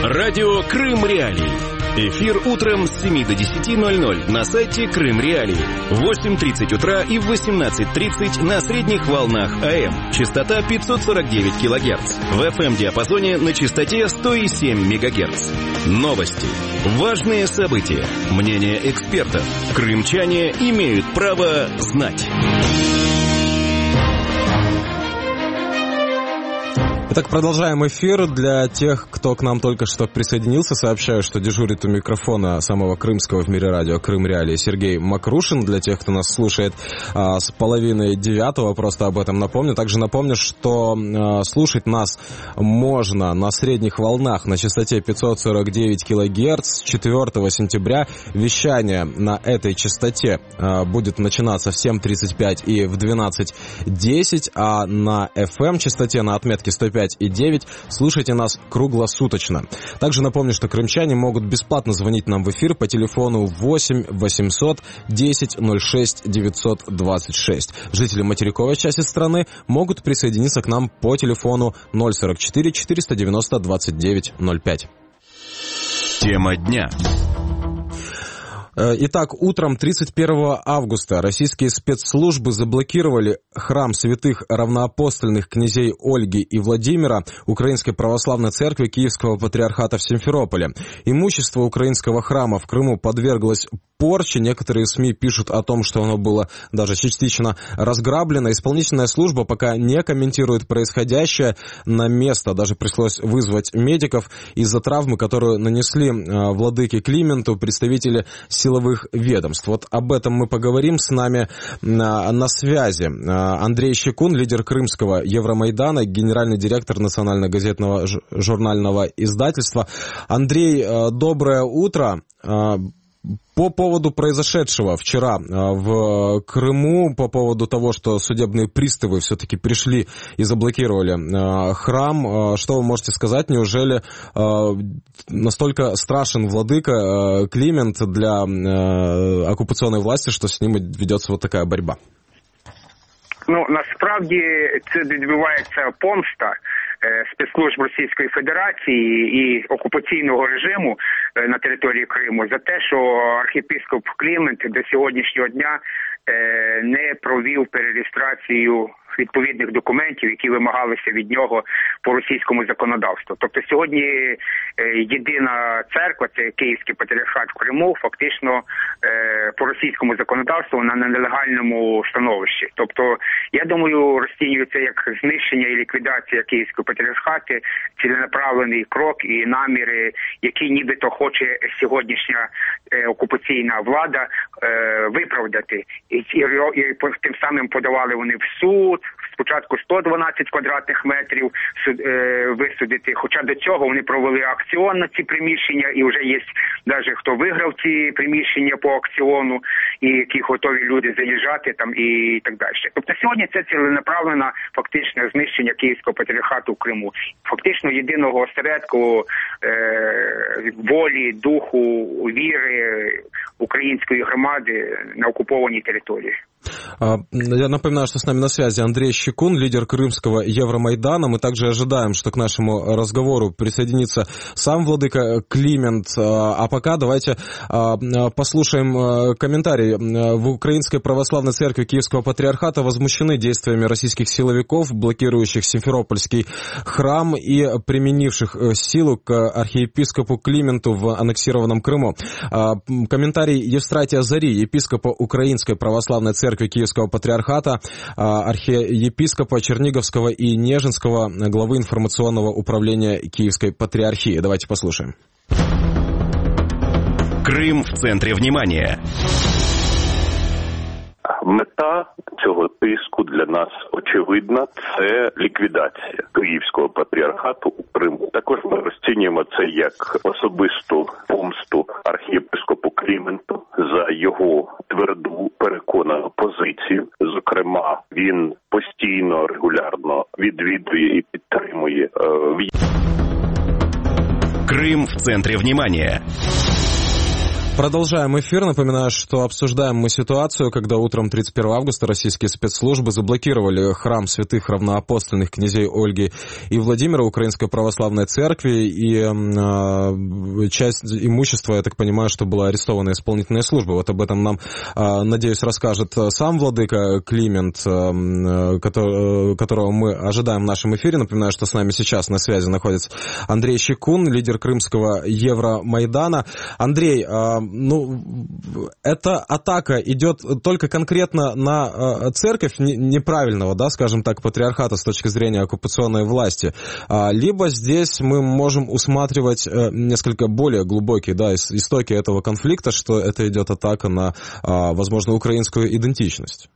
Радио «Крым Реалии». Эфир утром с 7 до 10:00 на сайте Крым Реалии. В 8:30 утра и в 18:30 на средних волнах АМ. Частота 549 кГц. В FM-диапазоне на частоте 100,7 МГц. Новости. Важные события. Мнения экспертов. Крымчане имеют право знать. Итак, продолжаем эфир. Для тех, кто к нам только что присоединился, сообщаю, что дежурит у микрофона самого крымского в мире радио «Крым Реалии» Сергей Макрушин. Для тех, кто нас слушает с 8:30, просто об этом напомню. Также напомню, что слушать нас можно на средних волнах на частоте 549 кГц с 4 сентября. Вещание на этой частоте будет начинаться в 7:35 и в 12:10, а на FM-частоте на отметке 105,9 слушайте нас круглосуточно. Также напомню, что крымчане могут бесплатно звонить нам в эфир по телефону 8 800 10 06 926. Жители материковой части страны могут присоединиться к нам по телефону 044 490 29 05. Тема дня. Итак, утром 31 августа российские спецслужбы заблокировали храм святых равноапостольных князей Ольги и Владимира Украинской Православной Церкви Киевского Патриархата в Симферополе. Имущество украинского храма в Крыму подверглось порче. Некоторые СМИ пишут о том, что оно было даже частично разграблено. Исполнительная служба пока не комментирует происходящее. На место даже пришлось вызвать медиков из-за травмы, которую нанесли владыке Клименту представители силовых ведомств. Вот об этом мы поговорим. С нами на связи Андрей Щекун, лидер крымского Евромайдана, генеральный директор национально-газетного журнального издательства. Андрей, доброе утро. По поводу произошедшего вчера в Крыму, по поводу того, что судебные приставы все-таки пришли и заблокировали храм, что вы можете сказать? Неужели настолько страшен владыка Климент для оккупационной власти, что с ним ведется вот такая борьба? Ну, насправді це відбувається помста спецслужб Російської Федерації і окупаційного режиму на території Криму за те, що архієпископ Клімент до сьогоднішнього дня не провів перереєстрацію відповідних документів, які вимагалися від нього по російському законодавству. Тобто сьогодні єдина церква, це Київський Патріархат в Криму, фактично по російському законодавству на нелегальному становищі. Тобто, я думаю, розцінюється як знищення і ліквідація Київського Патріархату, ціленаправлений крок і наміри, які нібито хоче сьогоднішня окупаційна влада виправдати. І тим самим подавали вони в суд, спочатку 112 квадратних метрів висудити, хоча до цього вони провели аукціон на ці приміщення, і вже є навіть хто виграв ці приміщення по аукціону, і які готові люди заїжджати там і так далі. Тобто сьогодні це ціленаправлене фактичне знищення Київського Патріархату в Криму. Фактично єдиного осередку волі, духу, віри української громади на окупованій території. Я напоминаю, что с нами на связи Андрей Щекун, лидер крымского Евромайдана. Мы также ожидаем, что к нашему разговору присоединится сам владыка Климент. А пока давайте послушаем комментарий. В Украинской Православной Церкви Киевского Патриархата возмущены действиями российских силовиков, блокирующих Симферопольский храм и применивших силу к архиепископу Клименту в аннексированном Крыму. Комментарий Евстратия Зари, епископа Украинской Православной Церкви Киевского Патриархата, архиепископа Черниговского и Нежинского, главы информационного управления Киевской Патриархии. Давайте послушаем. Крым в центре внимания. Мета цього тиску для нас очевидна – це ліквідація Київського Патріархату у Криму. Також ми розцінюємо це як особисту помсту архієпископу Кліменту за його тверду переконану позицію. Зокрема, він постійно, регулярно відвідує і підтримує Крым в центре внимания. Продолжаем эфир. Напоминаю, что обсуждаем мы ситуацию, когда утром 31 августа российские спецслужбы заблокировали храм святых равноапостольных князей Ольги и Владимира Украинской Православной Церкви, и часть имущества, я так понимаю, что была арестована исполнительной службой. Вот об этом нам, надеюсь, расскажет сам владыка Климент, которого мы ожидаем в нашем эфире. Напоминаю, что с нами сейчас на связи находится Андрей Щекун, лидер крымского Евромайдана. Андрей, эта атака идет только конкретно на церковь неправильного, да, скажем так, патриархата с точки зрения оккупационной власти, либо здесь мы можем усматривать несколько более глубокие, да, истоки этого конфликта, что это идет атака на, возможно, украинскую идентичность.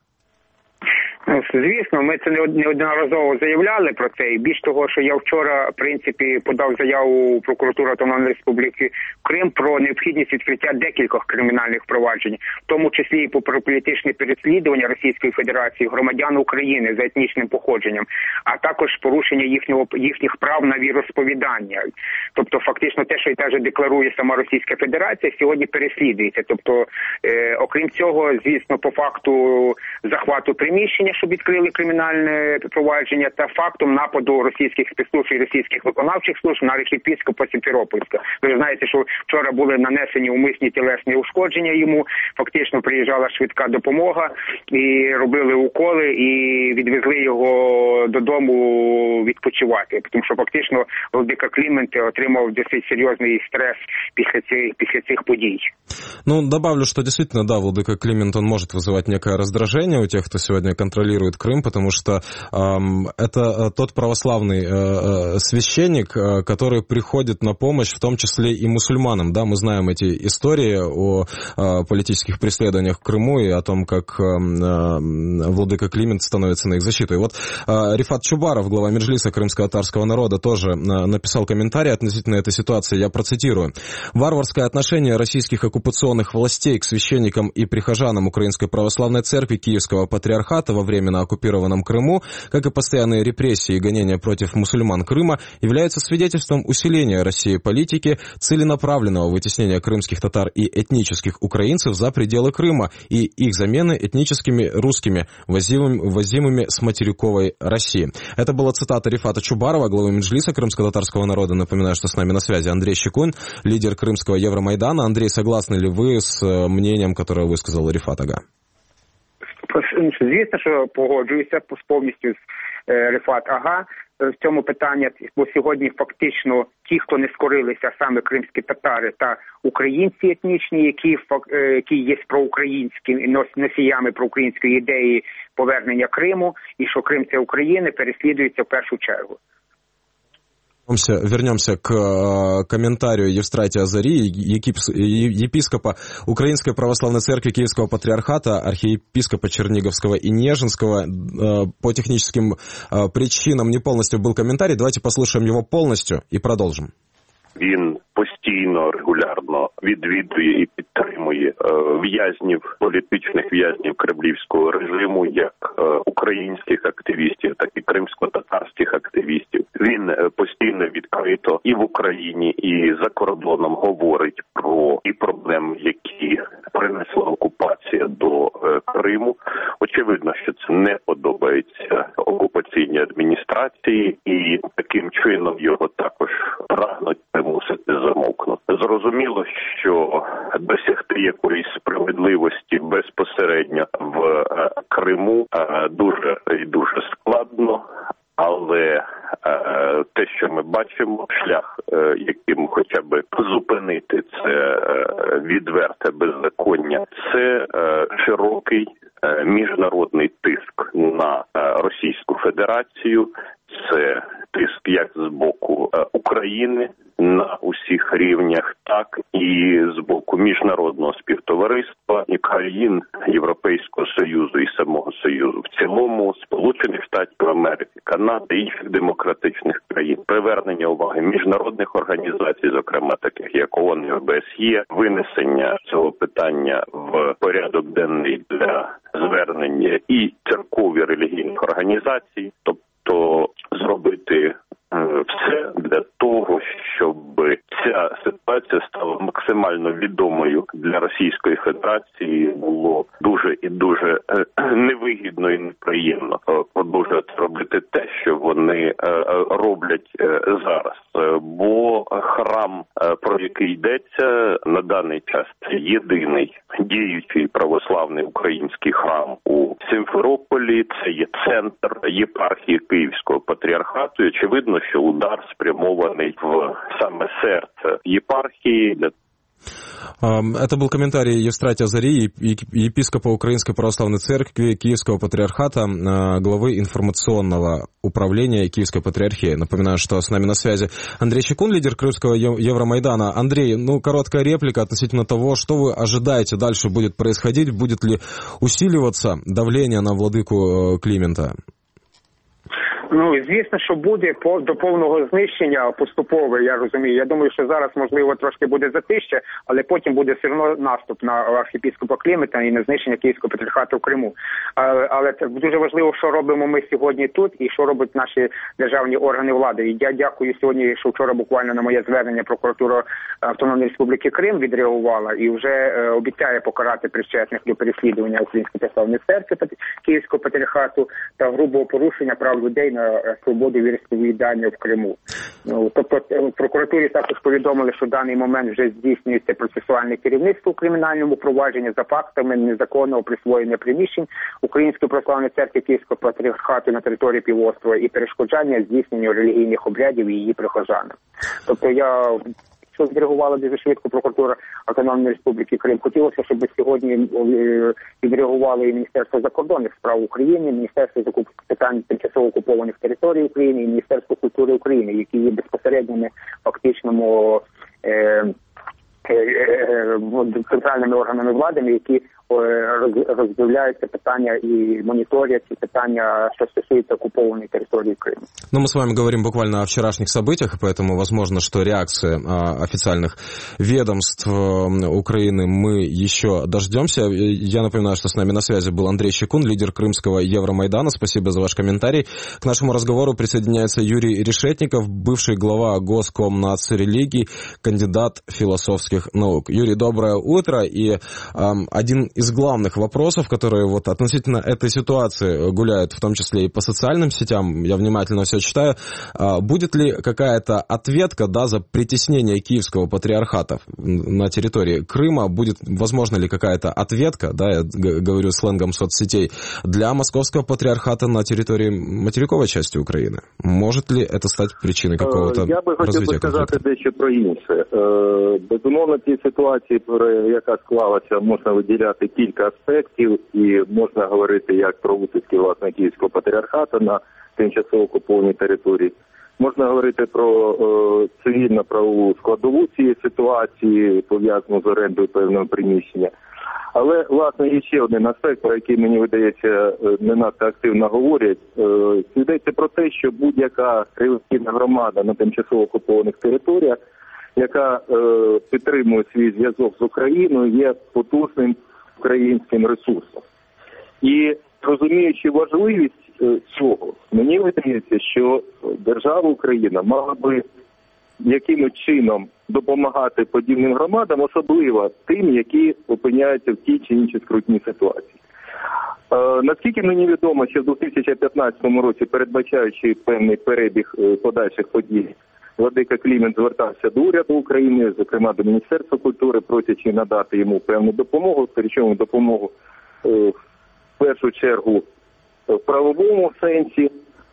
Звісно, ми це неодноразово заявляли про це. І більш того, що я вчора, в принципі, подав заяву в прокуратуру Автономної Республіки Крим про необхідність відкриття декількох кримінальних проваджень, в тому числі і про політичне переслідування Російської Федерації громадян України за етнічним походженням, а також порушення їхніх прав на віросповідання. Тобто, фактично, те, що і теж декларує сама Російська Федерація, сьогодні переслідується. Тобто, окрім цього, звісно, по факту захвату приміщення, щоб відкрили кримінальне провадження, та фактом нападу російських спецслужб і російських виконавчих служб на архієпископа Сімферопольська. Ви ж знаєте, що вчора були нанесені умисні тілесні ушкодження йому, фактично приїжджала швидка допомога і робили уколи і відвезли його додому відпочивати. Тому що фактично владика Клімент отримав досить серйозний стрес після цих подій. Ну, добавлю, что действительно, да, владыка Климент, он может вызывать некое раздражение у тех, кто сегодня контролирует Крым, потому что это тот православный священник, который приходит на помощь, в том числе и мусульманам, да, мы знаем эти истории о политических преследованиях в Крыму и о том, как владыка Климент становится на их защиту. И вот Рифат Чубаров, глава Меджлиса крымского татарского народа, тоже написал комментарий относительно этой ситуации, я процитирую. «Варварское отношение российских оккупационных властей к священникам и прихожанам Украинской Православной Церкви Киевского Патриархата во временно оккупированном Крыму, как и постоянные репрессии и гонения против мусульман Крыма, являются свидетельством усиления России политики целенаправленного вытеснения крымских татар и этнических украинцев за пределы Крыма и их замены этническими русскими, возимыми с материковой России». Это была цитата Рифата Чубарова, главы Меджлиса крымско-татарского народа. Напоминаю, что с нами на связи Андрей Щекун, лидер крымского Евромайдана. Андрей, согласны ли вы с мнением, которое высказал Рифат Ага? Звісно, що погоджуюся повністю з Рифат Ага в цьому питанні, бо сьогодні фактично ті, хто не скорилися, саме кримські татари та українці етнічні, які є проукраїнськими носіями проукраїнської ідеї повернення Криму, і що Крим – це Україна, переслідуються в першу чергу. Вернемся к комментарию Евстратия Зари, епископа Украинской Православной Церкви Киевского Патриархата, архиепископа Черниговского и Нежинского. По техническим причинам не полностью был комментарий. Давайте послушаем его полностью и продолжим. Він постійно, регулярно відвідує і підтримує в'язнів, політичних в'язнів кремлівського режиму, як українських активістів, так і кримсько-татарських активістів. Він постійно відкрито і в Україні, і за кордоном говорить про і проблеми, які принесла окупація до Криму. Очевидно, що це не подобається окупаційній адміністрації, і таким чином його також прагнуть примусити замовкнути. Зрозуміло, що досягти якоїсь справедливості безпосередньо в Криму дуже і дуже складно, але те, що ми бачимо, шлях, яким хоча б зупинити це відверте беззаконня, це широкий міжнародний тиск на Російську Федерацію, це тиск як з боку України на усіх рівнях, так і з боку міжнародного співтовариства і країн Європейського Союзу і самого Союзу в цілому, Сполучених Штатів Америки, Канади, інших демократичних країн, привернення уваги міжнародних організацій, зокрема таких як ООН і ОБСЄ, винесення цього питання в порядок денний для звернення і церкові релігійних організацій, тобто зробити все для того, щоб ця ситуація стала максимально максимально відомою для Російської Федерації, було дуже і дуже невигідно і неприємно продовжувати робити те, що вони роблять зараз. Бо храм, про який йдеться, на даний час це єдиний діючий православний український храм у Сімферополі, це є центр єпархії Київського патріархату. І очевидно, що удар спрямований в саме серце епархии. Это был комментарий Евстратия Зари, епископа Украинской Православной Церкви Киевского Патриархата, главы информационного управления Киевской Патриархии. Напоминаю, что с нами на связи Андрей Чекун, лидер Крымского Евромайдана. Андрей, короткая реплика относительно того, что вы ожидаете дальше будет происходить, будет ли усиливаться давление на владыку Климента? Звісно, що буде до повного знищення поступово, я розумію. Я думаю, що зараз, можливо, трошки буде затища, але потім буде все одно наступ на архієпископа Климента і на знищення Київського патріархату в Криму. Але це дуже важливо, що робимо ми сьогодні тут і що роблять наші державні органи влади. І я дякую сьогодні, що вчора буквально на моє звернення прокуратура Автономної Республіки Крим відреагувала і вже обіцяє покарати причетних до переслідування Української Православної Церкви Київського патріархату та грубого порушення прав людей на свободу віросповідання в Криму. Тобто в прокуратурі також повідомили, що в даний момент вже здійснюється процесуальне керівництво у кримінальному провадженні за фактами незаконного присвоєння приміщень Української Православної Церкви Київського патріархату на території півострова і перешкоджання здійсненню релігійних обрядів і її прихожанам. Тобто що відреагувала дуже швидко прокуратура Автономної Республіки Крим. Хотілося, щоб сьогодні відреагувало і Міністерство закордонних справ України, Міністерство питань тимчасово окупованих територій України і Міністерство культури України, які є безпосередніми фактичними центральними органами влади, які роздивляют питання и мониторят ці питання, что стосуется оккупованной территории Крыма. Мы с вами говорим буквально о вчерашних событиях, поэтому возможно, что реакции официальных ведомств Украины мы еще дождемся. Я напоминаю, что с нами на связи был Андрей Чекун, лидер Крымского Евромайдана. Спасибо за ваш комментарий. К нашему разговору присоединяется Юрий Решетников, бывший глава Госкомнацрелигий, кандидат философских наук. Юрий, доброе утро. И один из главных вопросов, которые вот относительно этой ситуации гуляют, в том числе и по социальным сетям, я внимательно все читаю, будет ли какая-то ответка, за притеснение Киевского патриархата на территории Крыма, будет, возможно ли какая-то ответка, я говорю сленгом соцсетей, для Московского патриархата на территории материковой части Украины? Может ли это стать причиной какого-то Я би хотів би сказати дещо про інше. Безумовно, ті ситуації, яка склалася, можна виділяти кілька аспектів, і можна говорити як про утиски, власне, Київського патріархату на тимчасово окупованій території. Можна говорити про цивільно-правову складову цієї ситуації, пов'язану з орендою певного приміщення. Але, власне, є ще один аспект, про який, мені видається, не надто активно говорять. Йдеться про те, що будь-яка релігійна громада на тимчасово окупованих територіях, яка підтримує свій зв'язок з Україною, є потужним українським ресурсом. І розуміючи важливість цього, мені видається, що держава Україна мала би якимось чином допомагати подібним громадам, особливо тим, які опиняються в тій чи іншій скрутній ситуації. Наскільки мені відомо, що в 2015 році, передбачаючи певний перебіг подальших подій, владика Клімент звертався до уряду України, зокрема до Міністерства культури, просячи надати йому певну допомогу, причому допомогу в першу чергу в правовому сенсі,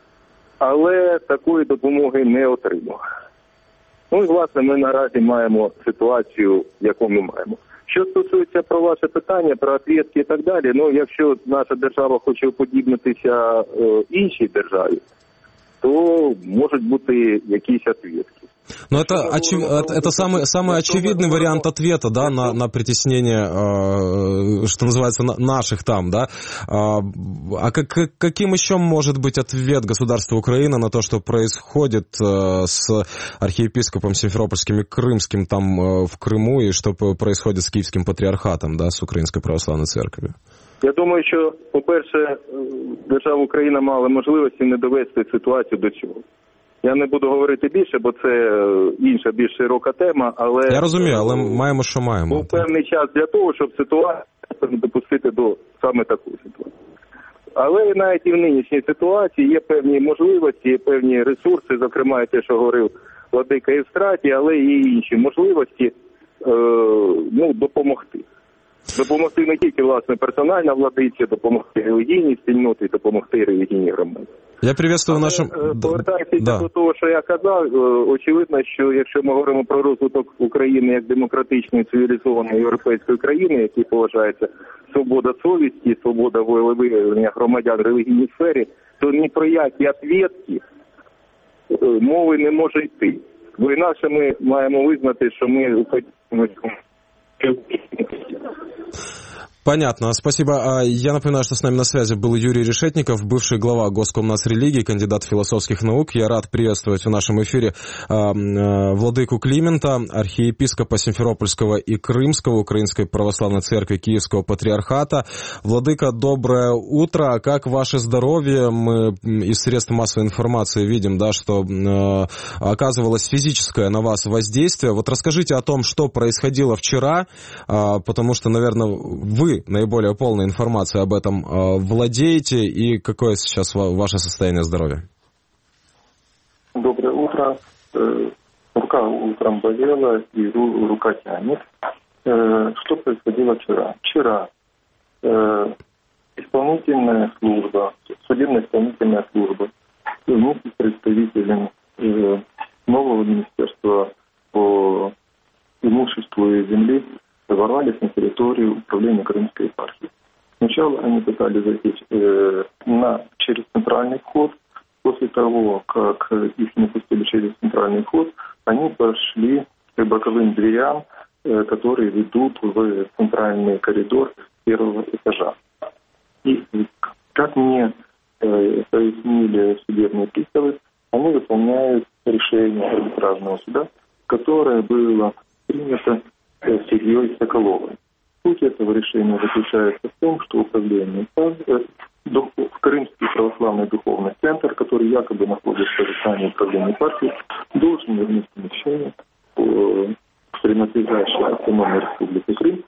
але такої допомоги не отримав. І, власне, ми наразі маємо ситуацію, яку ми маємо. Що стосується про ваше питання, про відповідки і так далі, якщо наша держава хоче уподібнитися іншій державі, то можуть бути якісь відповідки. Но это самый очевидный вариант ответа, на притеснение, что называется, наших там, А каким еще может быть ответ государства Украины на то, что происходит с архиепископом Симферопольским и Крымским там в Крыму, и что происходит с Киевским патриархатом, с Українською Православною Церков'ю? Я думаю, що, по-перше, держава Україна мала можливості не довести ситуацію до цього. Я не буду говорити більше, бо це інша, більш широка тема, але... Я розумію, але маємо, що маємо. Був певний час для того, щоб ситуацію не допустити до саме такої ситуації. Але навіть і в нинішній ситуації є певні можливості, є певні ресурси, зокрема те, що говорив владика Євстратій, але є і інші можливості допомогти. Допомогти не тільки, власне, персональна владиці, допомогти релігійній спільноті, допомогти релігійній громаді. Я приветствую нашим... Повертаючись до того, що я казав, очевидно, що якщо ми говоримо про розвиток України як демократичної, цивілізованої європейської країни, які поважається свобода совісті, свобода волевиявлення громадян в релігійній сфері, то ні про які відповідки мови не може йти. Бо інакше ми маємо визнати, що ми... Понятно, спасибо. Я напоминаю, что с нами на связи был Юрий Решетников, бывший глава Госкомнацрелигии, кандидат философских наук. Я рад приветствовать в нашем эфире владыку Климента, архиепископа Симферопольского и Крымского Украинской Православной Церкви Киевского Патриархата. Владыка, доброе утро. Как ваше здоровье? Мы из средств массовой информации видим, да, что оказывалось физическое на вас воздействие. Вот расскажите о том, что происходило вчера, потому что, наверное, вы наиболее полной информацией об этом владеете, и какое сейчас ваше состояние здоровья? Доброе утро. Рука утром болела, и рука тянет. Что происходило вчера? Вчера исполнительная служба, судебно-исполнительная служба вместе с представителем нового министерства по имуществу и земли ворвались на территорию управления Крымской епархии. Сначала они пытались зайти через центральный вход. После того, как их не пустили через центральный вход, они пошли к боковым дверям, которые ведут в центральный коридор первого этажа. И, как мне пояснили судебные приставы, они выполняют решение арбитражного суда, которое было принято Сергеем Соколовым. Суть этого решения заключается в том, что управление Крымский православный духовный центр, который якобы находится в здании управления партии, должен вернуть помещение принадлежащей автономной республике Крым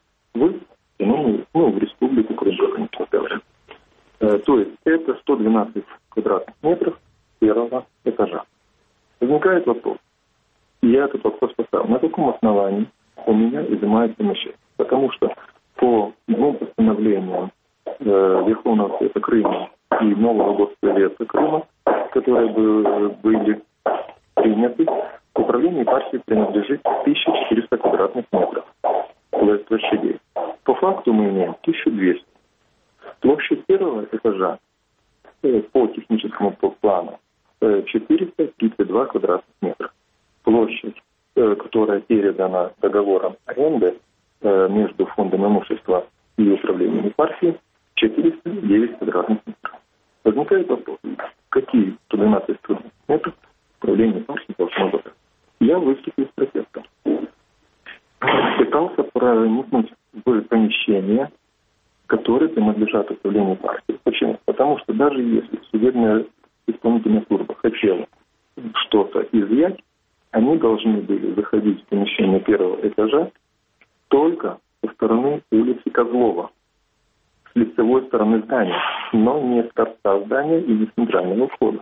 в республику Крым, как они говорят. То есть это 112 квадратных метров первого этажа. Возникает вопрос. Я этот вопрос поставил. На каком основании у меня изымают помещение? Потому что по двум постановлениям Верховного Совета Крыма и Нового Госсовета Крыма, которые были приняты, управлению партии принадлежит 1400 квадратных метров площадей. По факту мы имеем 1200. Площадь первого этажа по техническому плану 432 квадратных метра. Площадь, которая передана договором аренды между фондом имущества и управлением партии, 409 квадратных метров. Возникает вопрос, какие 112 квадратных метров управление партии должно быть? Я выступил с протестом. Пытался проникнуть в помещение, которые принадлежат управлению партии. Почему? Потому что даже если судебная исполнительная служба хотела что-то изъять, они должны были заходить в помещение первого этажа только со стороны улицы Козлова, с лицевой стороны здания, но не с торца здания и не с центрального входа.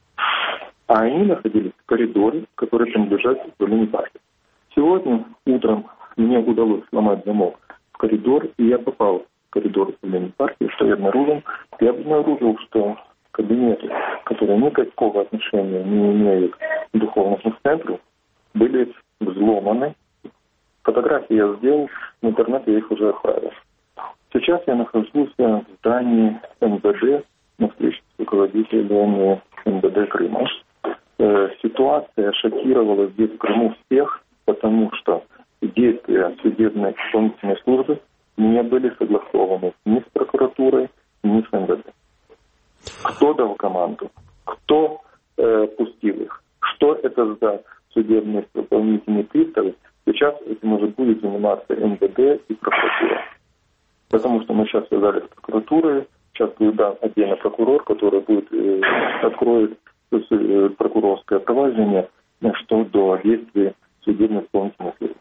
А они находились в коридоре, который принадлежит управлению партии. Сегодня утром мне удалось сломать замок в коридор, и я попал в коридор управления партии, что я обнаружил. Я обнаружил, что кабинеты, которые никакого отношения не имеют к духовному центру, были взломаны. Фотографии я сделал, в интернете я их уже отправил. Сейчас я нахожусь в здании МВД на встрече с руководителем МВД Крыма. Ситуация шокировала здесь в Крыму всех, потому что действия судебной исполнительной службы не были согласованы ни с прокуратурой, ни с МВД. Кто дал команду? Кто пустил их? Что это за судебные исполнительные приставы? Сейчас этим уже будет заниматься МВД и прокуратура. Потому что мы сейчас связались с прокуратурой, сейчас будет отдельно прокурор, который откроет прокурорское провадження щодо действий судебно-исполнительной службы.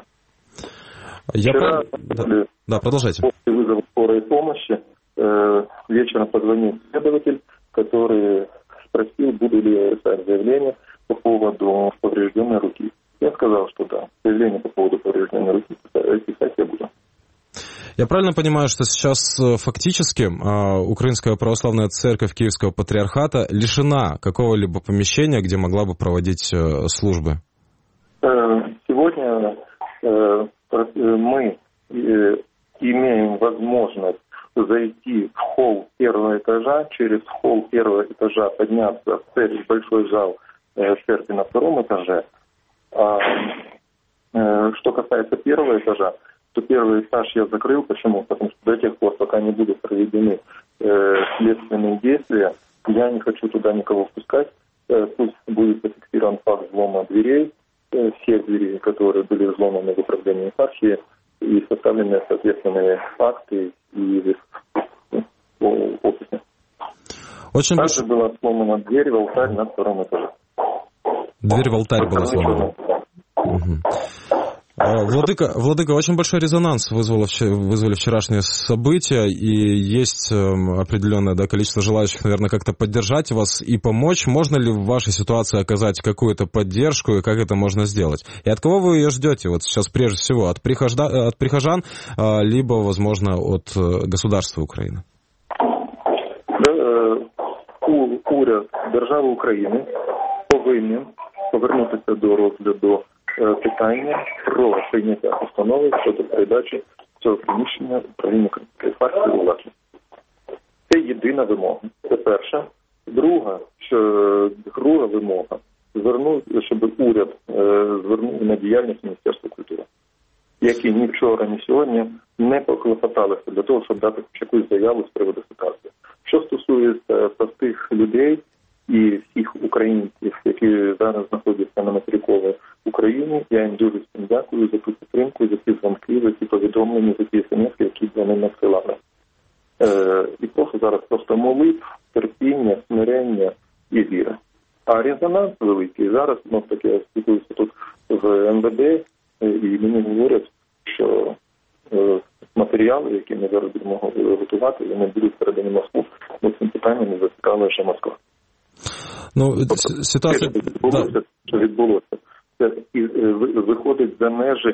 Да, продолжайте. После вызова скорой помощи вечером позвонил следователь, который спросил, буду ли я писать заявление по поводу поврежденной руки. Я сказал, что да, заявление по поводу поврежденной руки писать я буду. Я правильно понимаю, что сейчас фактически Украинская Православная Церковь Киевского Патриархата лишена какого-либо помещения, где могла бы проводить службы? Сегодня мы имеем возможность зайти в холл первого этажа, через холл первого этажа подняться в большой зал церкви на втором этаже. Что касается первого этажа, то первый этаж я закрыл. Почему? Потому что до тех пор, пока не будут проведены следственные действия, я не хочу туда никого впускать. Пусть будет зафиксирован факт взлома дверей, всех дверей, которые были взломаны в управлении епархии, и составлены соответственные акты и описи. Также была сломана дверь в алтарь на втором этаже. Дверь в алтарь была сломана. Владыка, очень большой резонанс вызвали вчерашние события, и есть определенное количество желающих, наверное, как-то поддержать вас и помочь. Можно ли в вашей ситуации оказать какую-то поддержку, и как это можно сделать? И от кого вы ее ждете? Вот сейчас прежде всего от прихожан, либо, возможно, от государства Украины? Уряд держави України повинен повернутися до розгляду питання про прийняття постанови щодо передачі цього приміщення управління Української партії у власність. Це єдина вимога. Це перша. Друга вимога щоб уряд звернув на діяльність Міністерства культури, які ні вчора, ні сьогодні не поклопоталися для того, щоб дати якусь заяву з приводу ситуації. Що стосується простих людей і всіх українців, які зараз знаходяться на материковій Україні, я їм дуже всім дякую за ту підтримку, за ті дзвонки, за ті повідомлення, за ті смс, які вони надсилали. І прошу зараз просто молитв, терпіння, смирення і віра. А резонанс великий. Зараз, таки, я спілкуюся тут в МВД, і мені говорять, що матеріали, які ми зараз будемо готувати, вони будуть передані Москву, бо цим питанням не зацікавила ще Москва. Ситуація... Що відбулося, це виходить за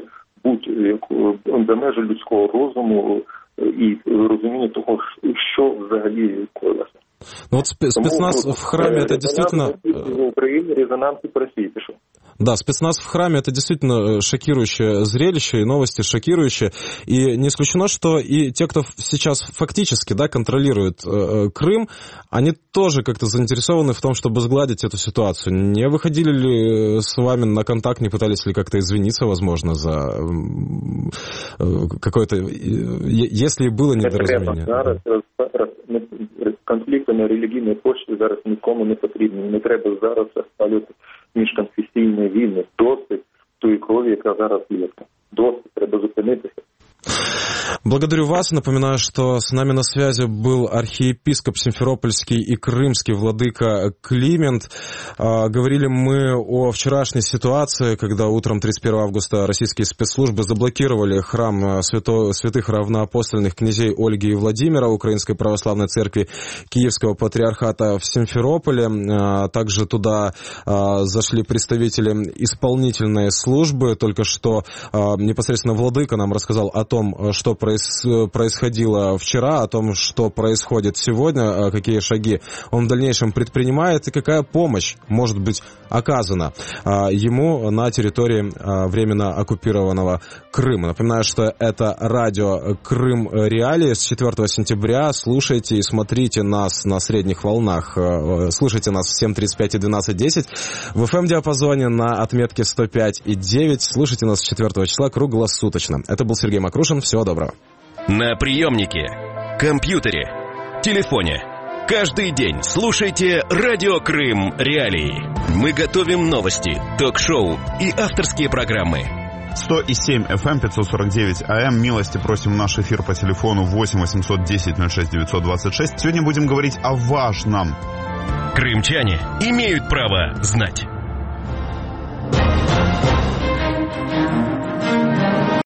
межі людського розуму і розуміння того, що взагалі коїлося. Спецназ в храме это действительно... В Украине резонанс и по России пишу. Да, спецназ в храме это действительно шокирующее зрелище, и новости шокирующие. И не исключено, что и те, кто сейчас фактически контролирует Крым, они тоже как-то заинтересованы в том, чтобы сгладить эту ситуацию. Не выходили ли с вами на контакт, не пытались ли как-то извиниться, возможно, за какое-то... Если было недоразумение. Конфлікти на релігійній почві зараз нікому не потрібні. Не треба зараз розпалювати міжконфесійні війни. Досить тої крові, яка зараз лється. Досить, треба зупинитися. Благодарю вас. Напоминаю, что с нами на связи был архиепископ Симферопольский и крымский владыка Климент. Говорили мы о вчерашней ситуации, когда утром 31 августа российские спецслужбы заблокировали храм святых равноапостольных князей Ольги и Владимира Украинской Православной Церкви Киевского Патриархата в Симферополе. Также туда зашли представители исполнительной службы. Только что непосредственно владыка нам рассказал о том, что происходило вчера, о том, что происходит сегодня, какие шаги он в дальнейшем предпринимает и какая помощь может быть оказана ему на территории временно оккупированного Крыма. Напоминаю, что это радио «Крым Реалии» с 4 сентября. Слушайте и смотрите нас на средних волнах. Слушайте нас в 7:35 и 12:10 в FM-диапазоне на отметке 105,9. Слушайте нас с 4 числа круглосуточно. Это был Сергей Макрушин. Всего доброго. На приемнике, компьютере, телефоне. Каждый день слушайте «Радио Крым Реалии». Мы готовим новости, ток-шоу и авторские программы. 100,7 FM, 549 AM. Милости просим в наш эфир по телефону 8 810 06 926. Сегодня будем говорить о важном. Крымчане имеют право знать.